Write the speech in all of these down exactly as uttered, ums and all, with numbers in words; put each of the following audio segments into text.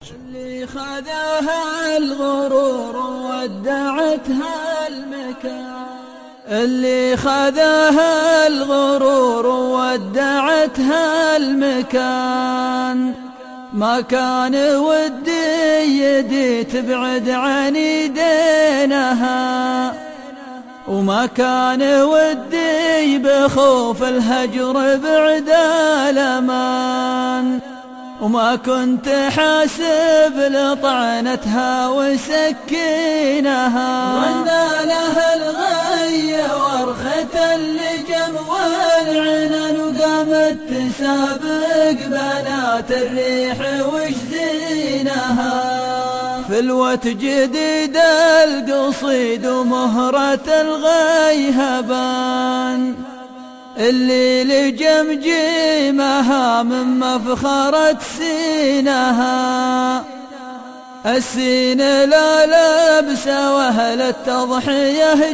اللي خذاها الغرور ودعتها المكان، اللي خذاها الغرور ودعتها المكان، ما كان ودي يدي تبعد عن يدينها، وما كان ودي بخوف الهجر بعد الأمان، وما كنت حاسب لطعنتها وسكينها، وأنا لها الغية ورخة اللجم والعنن، وقامت تسابق بنات الريح وش زينها، فلوة جديد القصيد ومهرة الغيهبان، اللي لجمجيمها من مفخرة سينها، السين لا لبس وهل التضحية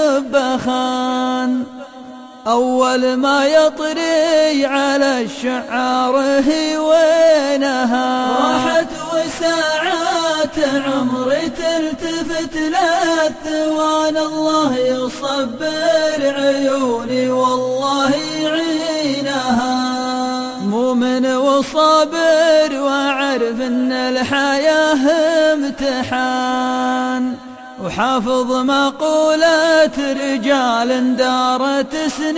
جبخان، أول ما يطري على الشعار هي وينها، راحت وساعات عمري تلتفت للثوان، الله يصبر عيوني والله يعينها، مؤمن وصابر وعرف ان الحياة امتحان، وحافظ مقولة رجال دارت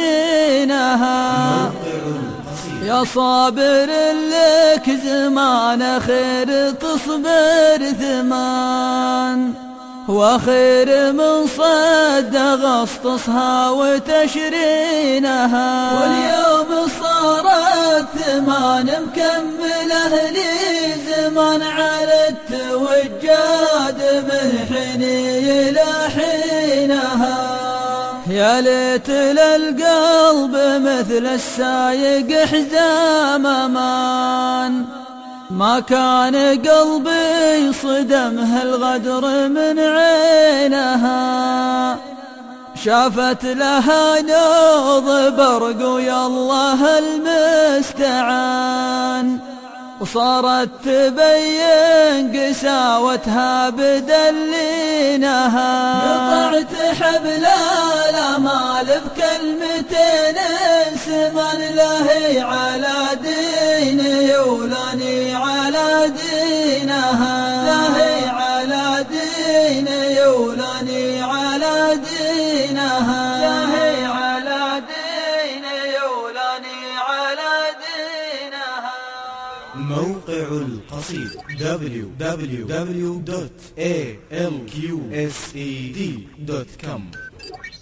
سنينها، يا صابر لك زمان خير تصبر ثمان، وخير من صد أغسطسها وتشرينها، واليوم صارت ثمان مكمله لي زمان، على التوجاد من حيني إلى حينها، يا ليت للقلب مثل السايق حزام أمان، ما كان قلبي صدمها الغدر من عينها، شافت لها نوض برق ويا الله المستعان، وصارت تبين قساوتها بدلينها، قطعت حبل الامال بكلمتين سمن، لهي على ديني ولاني على دينها، لهي على ديني ولاني على دينها، لهي على ديني ولاني على دينها. موقع القصيد دبليو دبليو دبليو دوت إيه إل كيو إس إي دي دوت كوم